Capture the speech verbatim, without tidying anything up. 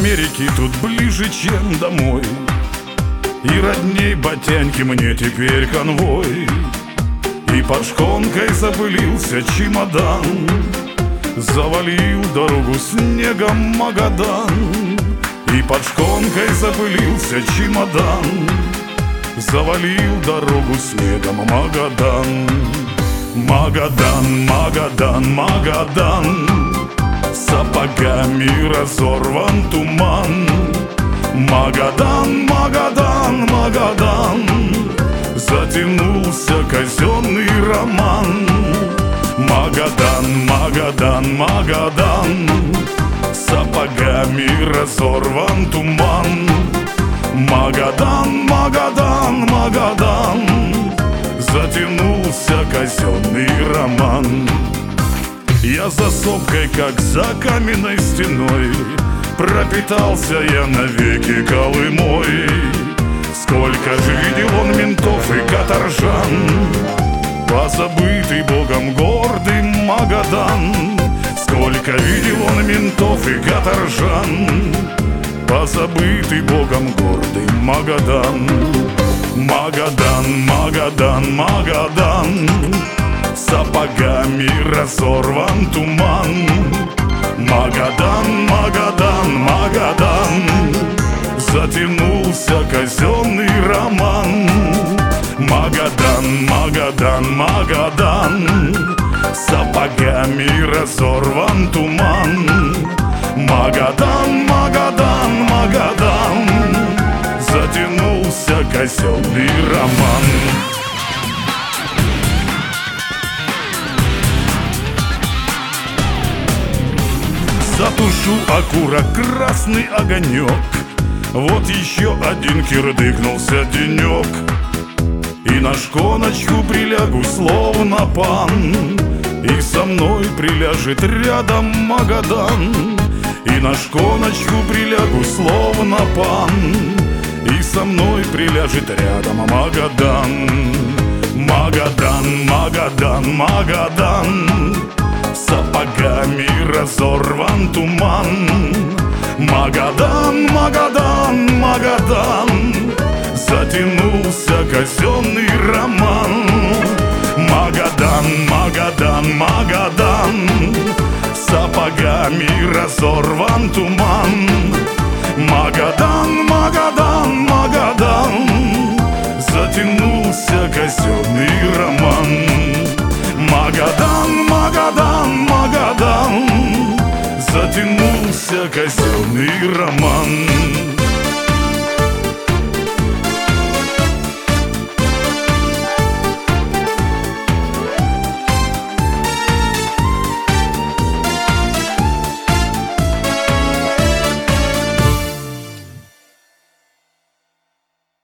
Америки тут ближе, чем домой, и родней Батяньки мне теперь конвой. И под шконкой запылился чемодан, завалил дорогу снегом Магадан. И под шконкой запылился чемодан, завалил дорогу снегом Магадан. Магадан, Магадан, Магадан, сапогами разорван туман. Магадан, Магадан, Магадан, затянулся казенный роман. Магадан, Магадан, Магадан, сапогами разорван туман. Магадан, Магадан, Магадан, затянулся казенный роман. Я за сопкой, как за каменной стеной, пропитался я навеки Колымой. Сколько же видел он ментов и каторжан, позабытый Богом гордый Магадан. Сколько видел он ментов и каторжан, позабытый Богом гордый Магадан. Магадан, Магадан, Магадан, сапогами разорван туман. Магадан, Магадан, Магадан, затянулся казенный роман. Магадан, Магадан, Магадан, сапогами разорван туман. Магадан, Магадан, Магадан, затянулся казенный роман. Затушу окурок, красный огонек, вот еще один кирдыкнулся денек. И на шконочку прилягу, словно пан, и со мной приляжет рядом Магадан. И на шконочку прилягу, словно пан, и со мной приляжет рядом Магадан. Магадан, Магадан, Магадан, сапогами разорван туман. Магадан, Магадан, Магадан, затянулся казенный роман. Магадан, Магадан, Магадан, сапогами разорван туман. Магадан, Магадан, Магадан, затянулся казенный роман. Магадан, Магадан, Магадан, затянулся казенный роман.